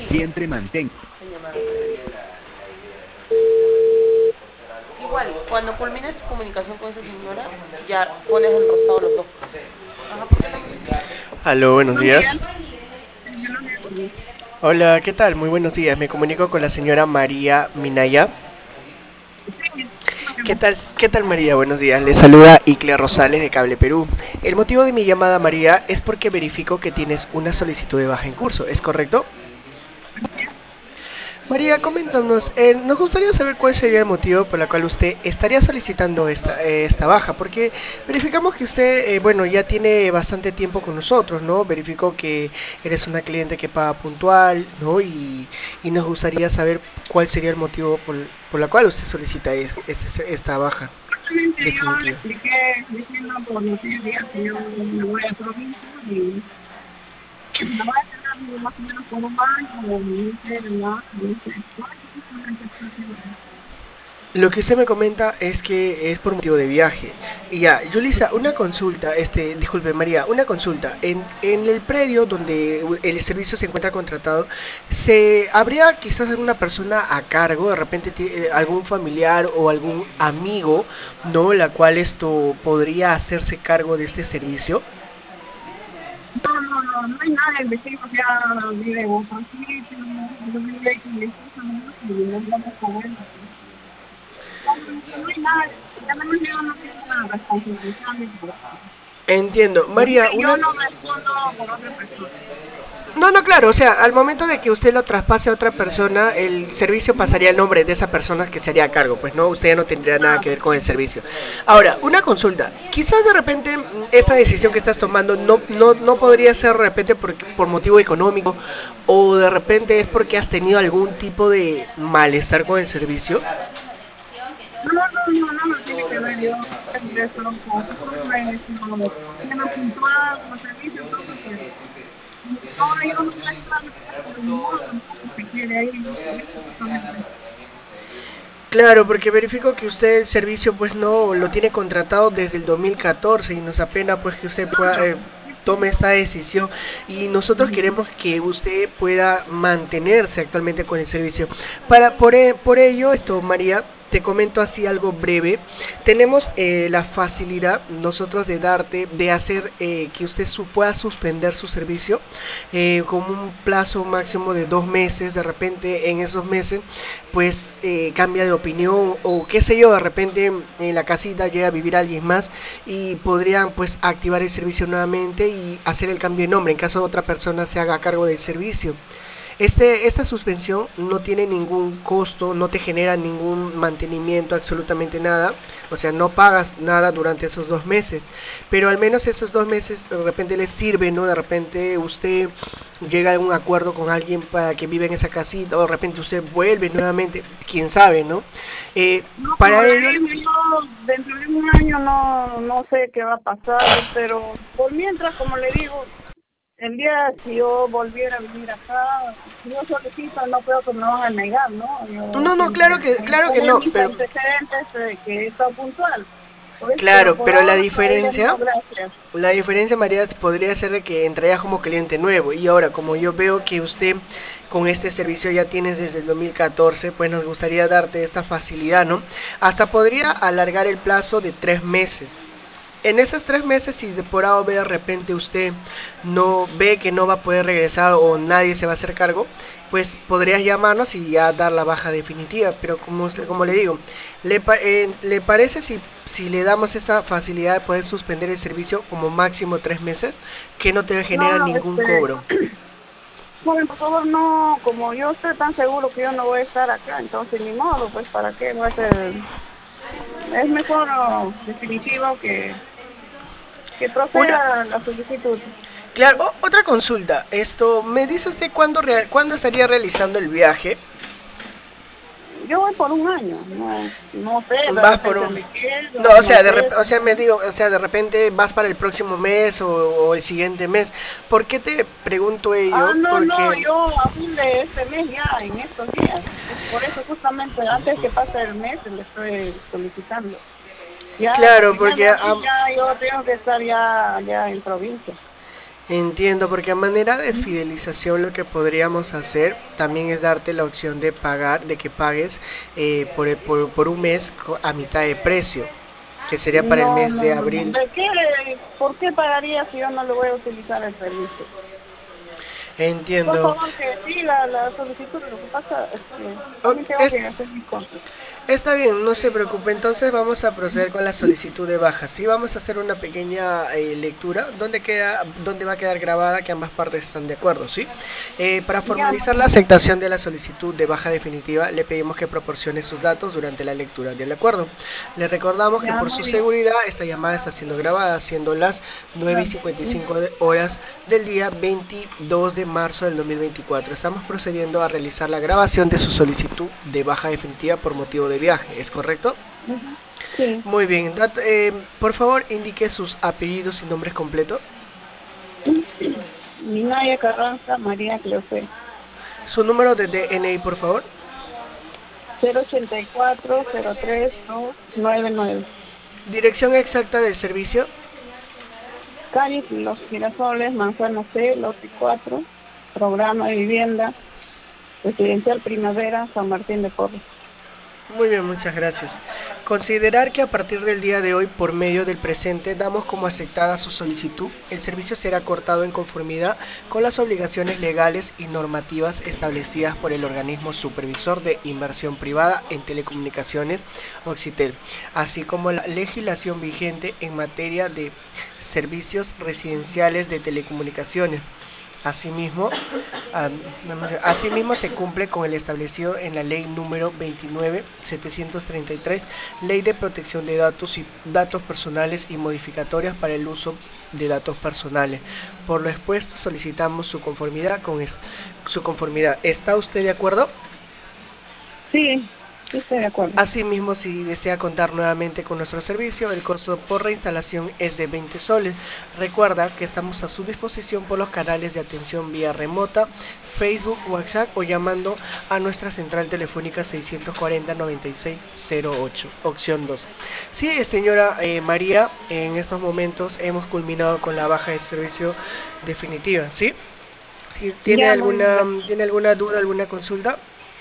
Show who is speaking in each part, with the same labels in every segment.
Speaker 1: Siempre mantén.
Speaker 2: Igual, cuando culmines tu comunicación con esa señora, ya pones el rostado los dos. Ajá, ¿por qué no me dices?
Speaker 3: Aló, buenos
Speaker 4: Buenos días.
Speaker 3: días. Hola, ¿qué tal? Muy buenos días. Me comunico con la señora María Minaya. ¿Qué tal María? Buenos días. Le saluda Icler Rosales de Cable Perú. El motivo de mi llamada, María, es porque verifico que tienes una solicitud de baja en curso. ¿Es correcto? María, coméntanos, nos gustaría saber cuál sería el motivo por el cual usted estaría solicitando esta baja, porque verificamos que usted, bueno, ya tiene bastante tiempo con nosotros, ¿no? Verificó que eres una cliente que paga puntual, ¿no? Y nos gustaría saber cuál sería el motivo por la cual usted solicita esta baja
Speaker 4: Realmente yo le
Speaker 3: definitiva.
Speaker 4: expliqué diciendo por los 10 días que yo me voy a provincia y me voy a quedar más o menos por un año o no sé, ¿verdad? No sé. No, justamente estoy haciendo eso.
Speaker 3: Lo que usted me comenta es que es por motivo de viaje. Y ya, Yulisa, una consulta, disculpe María, una consulta. En el predio donde el servicio se encuentra contratado, ¿habría quizás alguna persona a cargo, de repente algún familiar o algún amigo, ¿no? La cual esto podría hacerse cargo de este servicio?
Speaker 4: No hay nada, el vecino ya vive en otro sitio, yo vivo ahí con mi esposa nomás y nos vamos con él. No hay nada, ya no me llevan ninguna responsabilidad ni nada.
Speaker 3: Entiendo.
Speaker 4: Porque
Speaker 3: María,
Speaker 4: yo
Speaker 3: una...
Speaker 4: no respondo por otra persona.
Speaker 3: No, no, claro, o sea, al momento de que usted lo traspase a otra persona, el servicio pasaría al nombre de esa persona que se haría a cargo, pues no, usted ya no tendría nada que ver con el servicio. Ahora, una consulta, quizás de repente esta decisión que estás tomando no podría ser de repente por motivo económico o de repente es porque has tenido algún tipo de malestar con el servicio.
Speaker 4: No tiene que ver yo de eso, como que solo me siendo puntual, como servicio, todo, pero ahora yo no voy a estar por mi modo tampoco se quiere ahí, por eso justamente.
Speaker 3: Claro, porque verifico que usted el servicio pues no lo tiene contratado desde el 2014 y nos apena pues que usted pueda tome esta decisión y nosotros queremos que usted pueda mantenerse actualmente con el servicio. Por ello, María, te comento así algo breve. Tenemos la facilidad nosotros de hacer que usted pueda suspender su servicio con un plazo máximo de 2 meses. De repente en esos meses pues cambia de opinión o qué sé yo, de repente en la casita llega a vivir alguien más y podrían pues activar el servicio nuevamente y hacer el cambio de nombre en caso de otra persona se haga cargo del servicio. Esta suspensión no tiene ningún costo, no te genera ningún mantenimiento, absolutamente nada. O sea, no pagas nada durante esos 2 meses. Pero al menos esos 2 meses de repente les sirve, ¿no? De repente usted llega a un acuerdo con alguien para que viva en esa casita o de repente usted vuelve nuevamente, quién sabe, ¿no? Eh,
Speaker 4: No, como
Speaker 3: para
Speaker 4: le
Speaker 3: ello,
Speaker 4: digo, yo dentro de un año no sé qué va a pasar, pero por mientras, como le digo, el día si yo volviera a vivir acá, si yo solicito, no creo que me van a negar, ¿no? Yo
Speaker 3: no, no,
Speaker 4: siempre voy a
Speaker 3: claro que
Speaker 4: poner
Speaker 3: no,
Speaker 4: mis
Speaker 3: pero
Speaker 4: antecedentes que he estado puntual. Pues, pero
Speaker 3: claro,
Speaker 4: por
Speaker 3: pero
Speaker 4: ahora todavía no, gracias.
Speaker 3: la diferencia, María, podría ser de que entraría como cliente nuevo. Y ahora, como yo veo que usted con este servicio ya tienes desde el 2014, pues nos gustaría darte esta facilidad, ¿no? Hasta podría alargar el plazo de 3 meses. En esos 3 meses, si de por A o B de repente usted no ve que no va a poder regresar o nadie se va a hacer cargo, pues podrías llamarnos y ya dar la baja definitiva. Pero como le digo, ¿le parece si le damos esta facilidad de poder suspender el servicio como máximo 3 meses, que no te
Speaker 4: No,
Speaker 3: genera ningún cobro?
Speaker 4: joven, por favor, no, como yo estoy tan seguro que yo no voy a estar acá, entonces ni modo, pues, ¿para qué va a ser? Es mejor definitivo que
Speaker 3: Una,
Speaker 4: proceda la solicitud.
Speaker 3: claro, otra consulta. ¿Me dice usted cuándo estaría realizando el viaje?
Speaker 4: Yo voy por un año, no sé, de
Speaker 3: Vas por
Speaker 4: repente
Speaker 3: un...
Speaker 4: me
Speaker 3: No,
Speaker 4: quedo, no sé.
Speaker 3: me digo, o sea, de repente vas para el próximo mes o el siguiente mes. ¿Por qué te pregunto ello?
Speaker 4: No,
Speaker 3: Porque,
Speaker 4: yo a fin de este mes ya, en estos días. Es por eso justamente antes que pase el mes le estoy solicitando. Ya,
Speaker 3: claro,
Speaker 4: porque ya de
Speaker 3: porque
Speaker 4: aquí ya yo tengo que estar ya en provincia.
Speaker 3: Entiendo, porque a manera de fidelización lo que podríamos hacer también es darte la opción de pagar, de que pagues por un mes a mitad de precio, que sería para el
Speaker 4: No,
Speaker 3: mes
Speaker 4: no,
Speaker 3: de
Speaker 4: no, no.
Speaker 3: abril.
Speaker 4: ¿De qué? ¿Por qué pagaría si yo no le voy a utilizar el servicio? Por
Speaker 3: Entiendo.
Speaker 4: favor, que sí, la solicitud, lo que pasa es que
Speaker 3: O-
Speaker 4: también tengo que
Speaker 3: es,
Speaker 4: hacer mis cosas.
Speaker 3: Está bien, no se preocupe. Entonces vamos a proceder con la solicitud de baja. Sí, vamos a hacer una pequeña lectura donde va a quedar grabada que ambas partes están de acuerdo, ¿sí? Para
Speaker 4: Ya,
Speaker 3: formalizar la aceptación de la solicitud de baja definitiva, le pedimos que proporcione sus datos durante la lectura del acuerdo. Le recordamos que
Speaker 4: ya,
Speaker 3: por
Speaker 4: muy
Speaker 3: su
Speaker 4: bien.
Speaker 3: seguridad esta llamada está siendo grabada, siendo las 9 y
Speaker 4: Ya.
Speaker 3: 55 horas del día 22 de marzo del 2024. Estamos procediendo a realizar la grabación de su solicitud de baja definitiva por motivo de viaje, ¿es correcto?
Speaker 4: Ujú. Sí.
Speaker 3: Muy bien, por favor indique sus apellidos y nombres completos.
Speaker 4: Minaya Carranza, María Cleofé.
Speaker 3: Su número de DNI, por favor.
Speaker 4: 084-03-299.
Speaker 3: Dirección exacta del servicio.
Speaker 4: Calle Los Girasoles, Manzana C, lote 4, programa de vivienda, residencial Primavera, San Martín de Porres.
Speaker 3: Muy bien, muchas gracias. Considerar que a partir del día de hoy, por medio del presente, damos como aceptada su solicitud. El servicio será cortado en conformidad con las obligaciones legales y normativas establecidas por el organismo supervisor de inversión privada en telecomunicaciones, Oxitel, así como la legislación vigente en materia de servicios residenciales de telecomunicaciones. Asimismo, asimismo, se cumple con el establecido en la ley número 29.733, Ley de Protección de Datos y Datos Personales y Modificatorias para el Uso de Datos Personales. Por lo expuesto, solicitamos su conformidad su conformidad. ¿Está usted de acuerdo?
Speaker 4: Sí, sí estoy de acuerdo.
Speaker 3: Asimismo, si desea contar nuevamente con nuestro servicio, el costo por reinstalación es de 20 soles. Recuerda que estamos a su disposición por los canales de atención vía remota, Facebook, WhatsApp o llamando a nuestra central telefónica 640-9608, opción 2. Sí, señora María, en estos momentos hemos culminado con la baja de servicio definitiva, ¿sí? Si
Speaker 4: Ya, muy bien, gracias.
Speaker 3: tiene alguna duda, alguna consulta.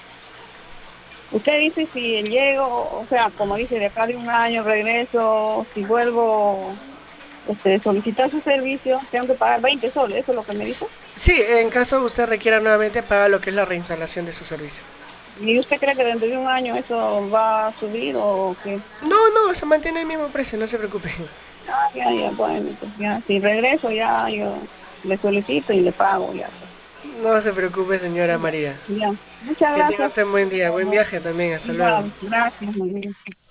Speaker 4: Usted dice si llego, o sea, como dice, de acá de un año regreso, si vuelvo solicitar su servicio, tengo que pagar 20 soles, ¿eso es lo que me dijo?
Speaker 3: Sí, en caso usted requiera nuevamente pagar lo que es la reinstalación de su servicio.
Speaker 4: ¿Y usted cree que dentro de un año eso va a subir o qué?
Speaker 3: No, no, se mantiene el mismo precio, no se preocupe.
Speaker 4: Ah, ya, ya, bueno, pues ya, si regreso ya yo le solicito y le pago ya, pues.
Speaker 3: No se preocupe, señora María.
Speaker 4: Ya, muchas
Speaker 3: Que tenga
Speaker 4: gracias.
Speaker 3: usted un buen día, buen viaje también, hasta luego.
Speaker 4: Igual, gracias, María.